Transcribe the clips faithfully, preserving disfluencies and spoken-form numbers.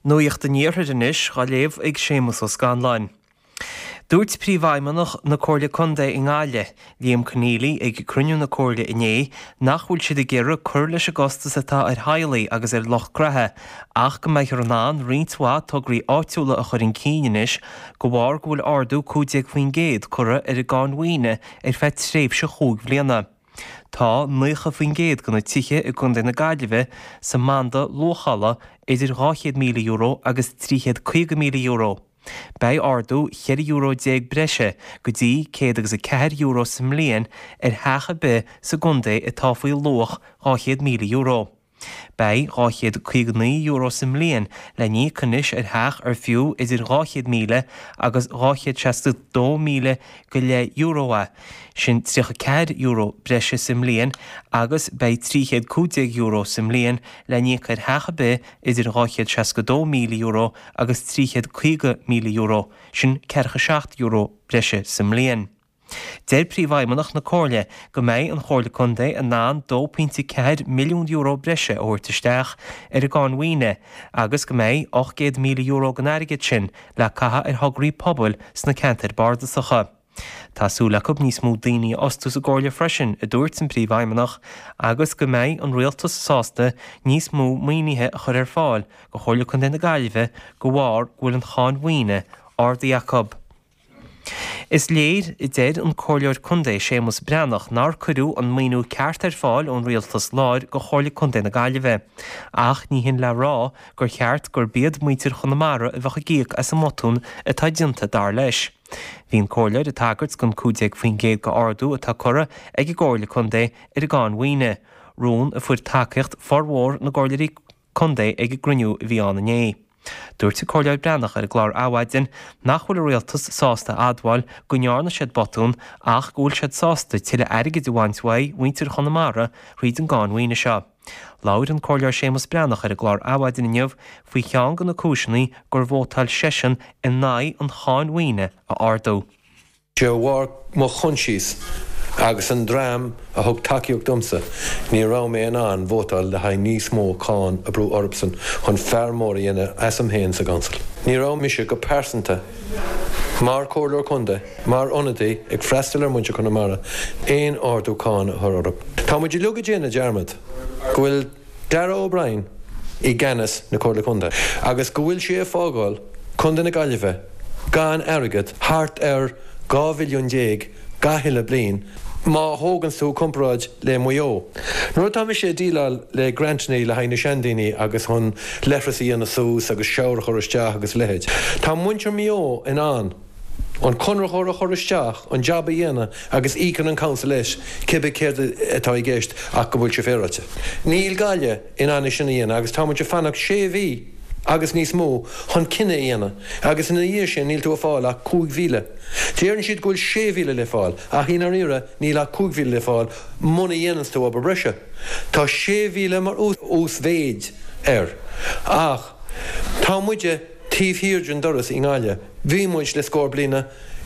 Nuacht den níorthair inis gá léamh ag Séamus os Scanlainn. Dúirt príomhaimeanach na Comhairle Contae i ngáile, Liam Conneely ag cruniú na Comhairle inné nach bhfuil siad ag iarraidh cur leis agostas atá ar Highlaí agus ar Loch Gratha, ach go mbeidh ar an án riontuá tugraí áitiúla a chur in cíneanis go bhfar go bhfuil ardú cúideag faoin géad cura ar a gáinmhaoine ar feith tréimhse chúig bliana. Tá nucha faoin géad gona tithe i gcundaí na Gaillimhe sa manda lochala idir dhá míle euro agus tríchéad chuig míle euro. Bei ardú cheir euro déag breise go dtí céad agus a ceithir euro sa mbliain ar theacha be sa gcundaí atá faoi loch dhá míle euro. Bei dhá chuig ní euro sa mbliain le ní conis ar theach ar fiú idir dhá míle agus dhá seasta dó míle go le euroa, sin trícha ceithir euro breise sa mbliain agus bei tríchéad cúideag euro sa mbliain le ní chuir theacha be idir dhá seasta dó míle euro agus tríchéad chuig míle euro, sin ceircha seacht euro breise sa mbliain. Déir príomhaimeanach na Comhairle go mbeidh an Comhairle Contae an náin dó puinte ceithir milliún euro breise uirtisteach ar a gáinmhaoine agus go mbeidh ácht míle euro go airgid sin le catha ar thograí pobal sna ceantar bardasacha. Tásúla go níos mó daoine ostas a gáirle freisin a dúirt san príomhaimeanach agus go mbeidh an rialtas sásta níos mó maoinithe a chur ar fáil go Comhairle Contae na Gaillimhe go bhfar bhfuil an cháinmhaoine Ardú Jacob. Is léir i déad an Comhairle Contae Séamus Breanach nar cuireadh an maoinú ceart ar fáil ón rialtas láir go Comhairle Contae na Gaillimhe. Ach ní hin le rá gur cheart gur bead muintir Chonamara a bhecha gíoch as a motún atá dionta dar leis. Bhín Comhairle a tagart gon cúideag faoin géad go ardú atá cura ag i Comhairle Contae ar a gáinmhaoine. Rún a fuair takeíocht formhór na Comhairle Contae ag i gruniú bhí an inné. Dúirt Comhairle Breanach ar a glár áhaidzin nach bhfuil a rialtas sásta admhail go nearna siad botún ach gúil siad sásta tuile airgid i bhaintmhaid muintir Chonamara riad an gáinmhaoine seo. Láir an Comhairle Séamus Breanach ar a glár áhaidzin inniuh faoi cheann gan na cúisinaí gur bhótáil seisean in náid an cháinmhaoine a ardú. Joe war mo chunchis agus an drám a thug takeíocht dumsa ní rá mé an an bhótáil le haid níos mó cáin a brú orbsan chun fearmóra dhéine as am héin sa gansal. Ní rá mise go persanta mar Comhairle Contae, mar onadaí ag freistal ar muinte Chonamara éon ardú cáin a thur orb. Tá muidir luga déana dearmad go bhfuil Dara O'Brien i gceannas na Comhairle Contae agus go bhfuil sé fágáil Contae na Gaillimhe gan airgid thart ar dhá mhilliún déag gaithile bliain má thógann tú compráid le muo. Nuair tá sé díleáil le grantnaí le haine seandaoine agus chun leithresaí ana sús agus seabhar choristeach agus lehéid. Tá muintir meo in an an conra chóra choristeach an jobba dhéana agus ícan an council leis cibé céir atá i gceist ach go bhfuil sé féráte. Níl gaile in anna sinna dhéana agus tá muintir fannach sé bhí agus níos mó chun cinenne dhéana agus ina dhé sin níl tú a fáil a cúig mhíle. Téann siad gúil sé mhíle le fáil a hína riire níl a cúig mhíle le fáil muna dhéanans tú ab a breise. Tá sé mhíle mar ús bhéid ar. Ach, tá muide tíomhhíorn doras i ngáile, bhí muid le scór bliana.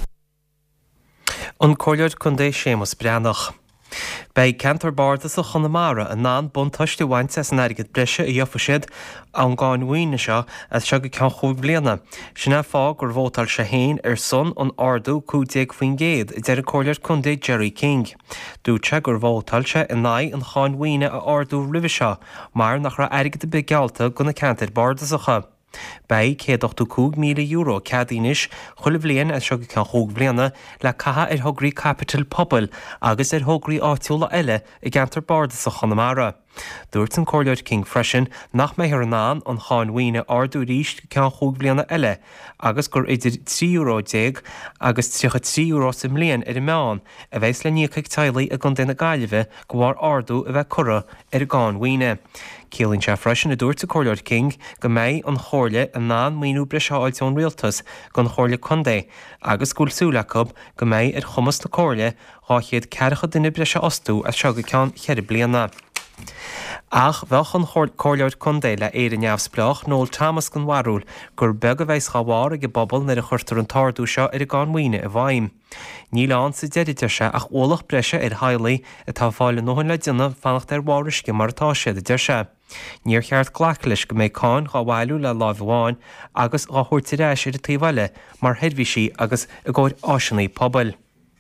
An Comhairle Contae Séamus Breanach. Bei cantar bardas a Chonamara a náin buntáiste bhainte as an airgid breise i dheofa siad an gáinmhaoine seo as seo go ceann chúig bliana. Sinna fá gur bhótáil sé héin ar son an ardú cúideag faoin géad i d deir Comhairle Contae Jerry King. Dúirte gur bhótáil sé in náid an cháinmhaoine a ardú ribhe seo mar nach ra airgid a begealta go na cantar bardas acha. Bei céad ochtó míle euro cadínis chuile bblion as seo go ceann chúig bliana le catha ar thograí Capital Pobal agus ar thograí áitiúla eile i gceantar bardas a Chonamara. Dúirt an Comhairle King freisin nach mé ar an án an cháinmhaoine ardú ríist ceann chúig bliana eile agus gur idir trí euro déag agus trícha trí euro sa mbliain ar i meán a bheits le níochaigh taileí a Contae na Gaillimhe go bhfar ardú a bheith cura ar a gáinmhaoine. Céalann sé freisin a dúirt a Comhairle King go mbeidh an Comhairle an náin míonú breise áilteón rialtas gon Comhairle Contae agus gúil súlacob go mbeidh ar chumas na Comhairle dhá cearcha duine breise ostú a seo go ceann cheithre bliana. Ach bhealch an Comhairle Contae le éar an neamhsplach nóil Thomas gan warúil gur beag a bheits chaháir ag bobbal na a chuirtar an tardú seo ar a gáinmhaoine a bhaim. Ní lán sa deidir se ach ólach breise ar Highlaí atá fáile nóhain le duna fannacht ar bhárisce mar atá siad a deir se. Níor cheart ghlaclis go méid cáin cháhhailú le lámháin agus á thuirtiréis ar a taobhaile mar headmhísí agus a ggóir áisinaí pobail.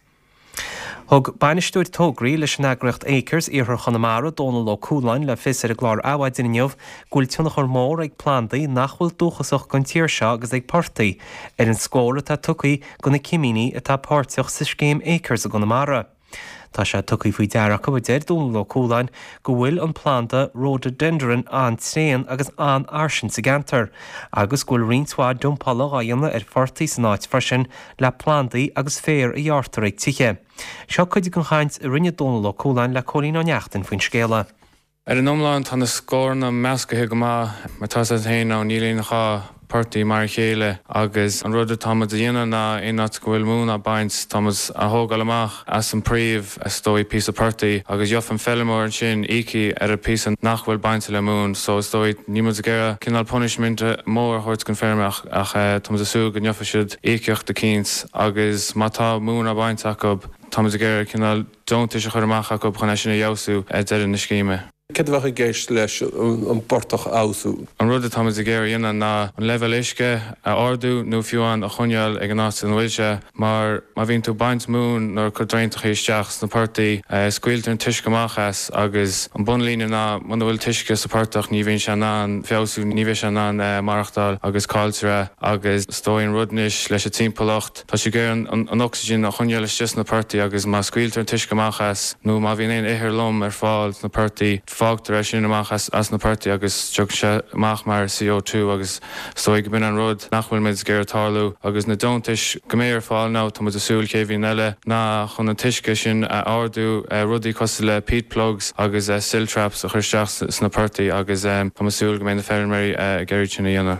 Thug bainisteúir tógraí leis an eagracht Acres ar Chonamara Donal Ó Cúlainn le fis ar a glár áhaid inniuh gúil túnach ar mór ag plandaí nachhfuil dúchasach gon tíir seo agus ag portaí ar an scóra tá tucaí go na cimíní atá páirteach sa scéim Acres a Conamara. Tá sé tucaí faoi dearach go bhfuil Donal Ó Cúlainn go bhfuil an planta rhododendron an tréan agus an airsin sa gantar, agus gúil rionsáid dumpala ghaanna ar fortaí san áit freisin le plandaí agus fér a dheartar ag tithe. Seo chuidig an chaint a rinne Donal Ó Cúlainn le cholín an neachtain faoin scéala. Ar an omláin tá na scór na meascathe go má tá a héin á nílíon nachá party mar chéile agus an rud atá a dhéanana na éát gohfuil mún a baint Thomas a thógáil amach as an príomh a stói pí a party agus jof an fellimór an sin íci ar a pí nachhfuil bainte le mún, so stói nímas a gcéire cinál punishment mór thuirt gon fermach ach Thomas a sú go jofa siad íceocht de cíns agus mátá mún a baint acu Thomas a gcéire cinál dontais a chuir amach acu chuna sinna jausú a de na scíime. Cedfach i gceist leis an bortach ausú. An rud atá a ggéir dhéanana ná an level isce a ordú nó fiúán a chuneal ag an nás an bhfuilse, mar má bhíonn tú baint mún nar chu draintach isteach na partaí scuiltar an tuisce amachas agus an bunlíne ná man bhfuil tuisce sa partach ní bhíonn se ná an feabhsú ní bhíonn se ná an marachtáil agus cáiltere agus stóin rudnis leis a timpplacht. Tá sé ggéir an oxygen a chuneal is na partaí agus má scuiltar an tuisce amachas nó má bhíon éon ihir lom ar fáil na partaí fágtar éis sin amach as, as na party agus tuag se amach mar C O two agus stóig go bin an rud nachhfuil méid géir tarlú agus na dontais go mé ar fáil ná tá a súil céhín eile ná chun na tuisce sin a ardú rudaí costa le peat plugs agus sill traps a chuirteach sna party agus tá súil go mé na ferméirí géir sinna dhéanana.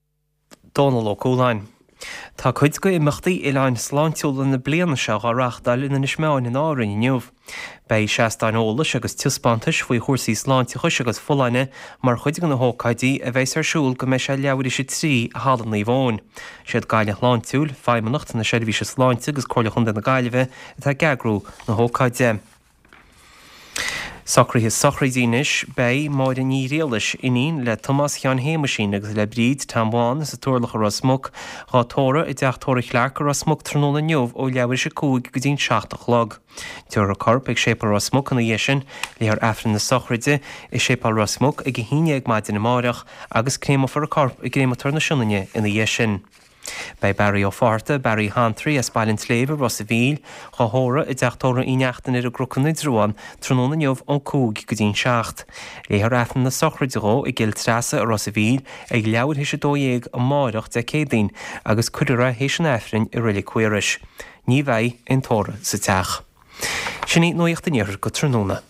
Donal Ó Cúlainn. Tá chuid go imachtaí i lein sláintiúla na bliana seo á reachtail ina ismeáin in árainn inniuh. Bei seastein ólas agus tiuspántais faoi chósaí sláinte chuis agus folaine mar chuid go na hócaidí a bheits ar siúil go mé sé leabhar sé trí a hálan í bháin. Siad gaiile láintiúil feimanacht na séirbhí se sláinte agus chola chun na gaiileh atá geagrú na hócaide. Socraithe sochraidínis bei máid a ní réalis inín le Thomas Cheann Héimeasín agus le bríd tamháin sa tuairlacha Rosmuc gá tóra i d deachtóra chleach Rosmuc tróna neomh ó leabhar sé cúig go dtín seachtach log. Tuair a corp ag sépa Rosmuc an dhéisin le ar efran na sochraide i sépa Rosmuc ag híine ag maidin na máireach agus cnéma for a corp i grématar na siúnaine ina dhéisin. Bei Barry Ó Farta, Barry Hantry a Spáilinn Tléibh Ross a Bhíl, chá thóra i d deachtóra íneachtain ar a grúcan idrúan tróna neomh an cúg go dtín seacht. Léthar efran na sochraide gó i gil trasa a Ross a Bhíl ag leabhar hís a dóéag an máireach de cédaoin agus cuireadh hés an efrainn i riile cuiris. Ní bheidh in tóra sa teach. Sinní nuocht in iarr go tróna.